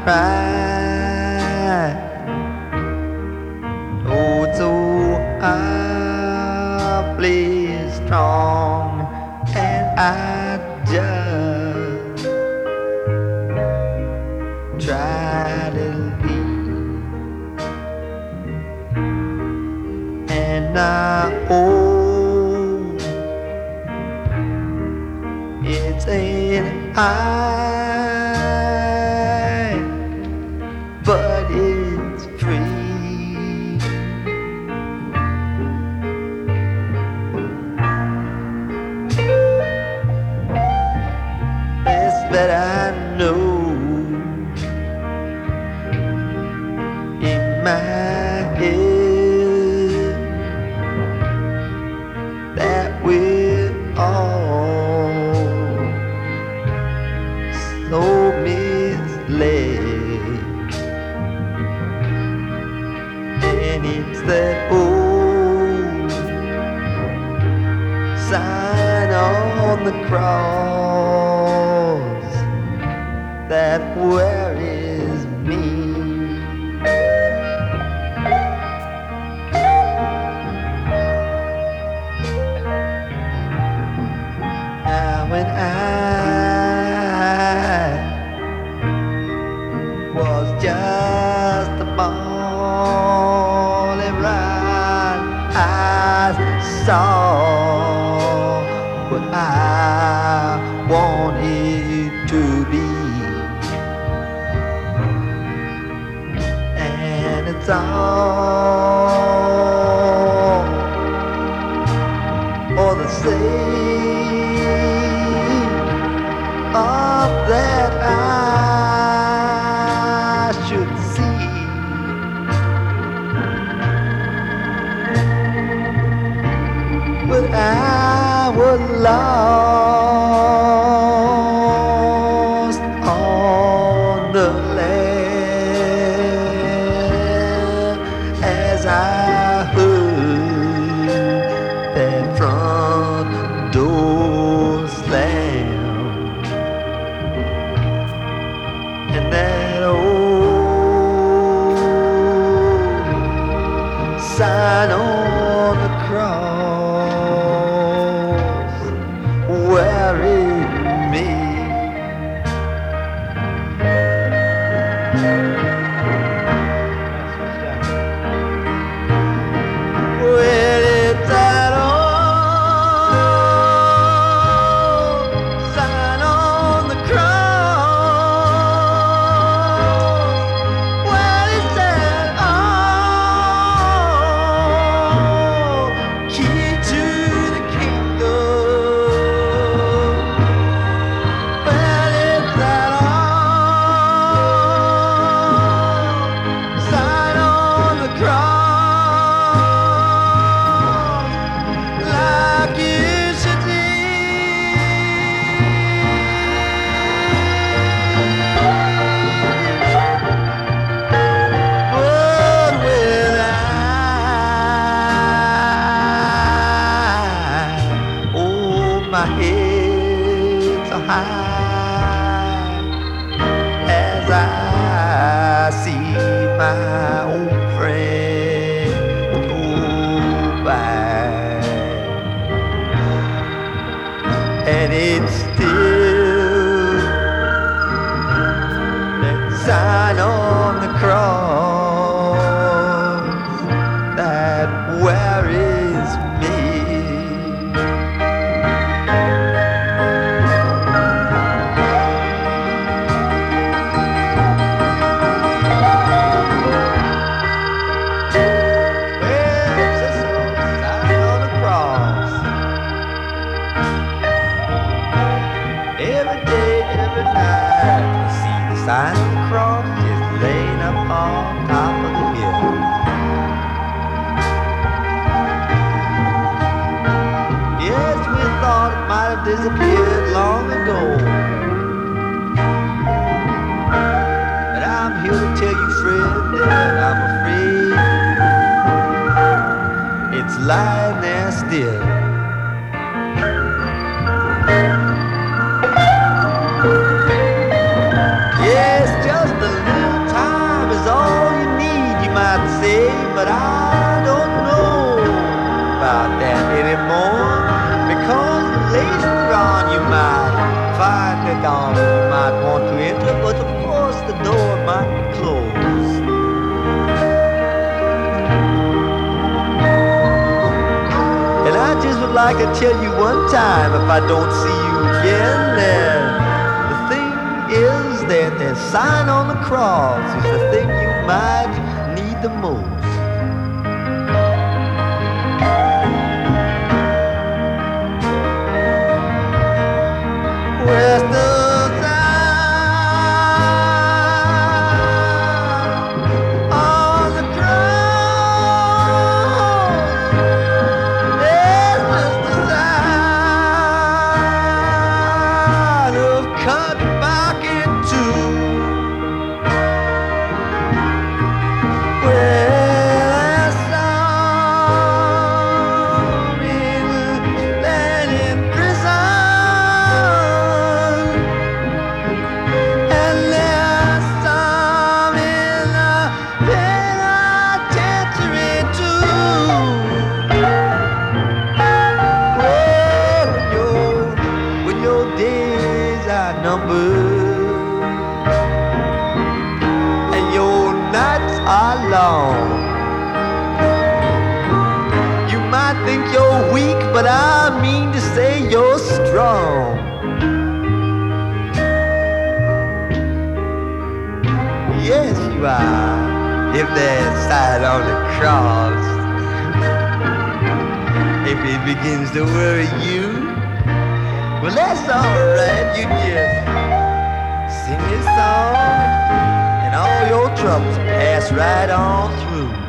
cry. Oh, it's so awfully strong, and I just try to leave, and I it's an eye, but it's free. Best that I know in my head that we're all so misled, and it's that old sign on the cross that worries me. Now when I was just a ball and rod, I saw what I wanted to be, and it's all for the sake of that I should see. But I was lost on the land as I heard that front door slam, and that old sign on the cross worried me. Well, it's that old sign on the cross. Well, it's that old key to the kingdom. Well, it's that old sign on the cross. Like you should but when my head so high as I see my old friend go by, and it's still that sign on the cross that worries me. Well, it's just a sign on the cross. Every day, every night, you see the sign on the cross just laying up on top of the hill. Yes, we thought it might have disappeared long ago, but I'm here to tell you, friend, that I'm afraid it's lying there still. Yes, just a little anymore. Because later on you might find the door you might want to enter, but of course the door might be closed. And I just would like to tell you one time, if I don't see you again, then the thing is that the sign on the cross is the thing you might need the most. Where's the sign on the cross? There's just a sign of cut back in two. Where's some in land in prison, and there's some in the penitentiary too. Well, when your days are numbered and your nights are long, you might think you're weak, but I mean to say you're strong. Yes, you are. If that sign on the cross, if it begins to worry you, well, that's alright. You just sing this song and all your troubles pass right on through.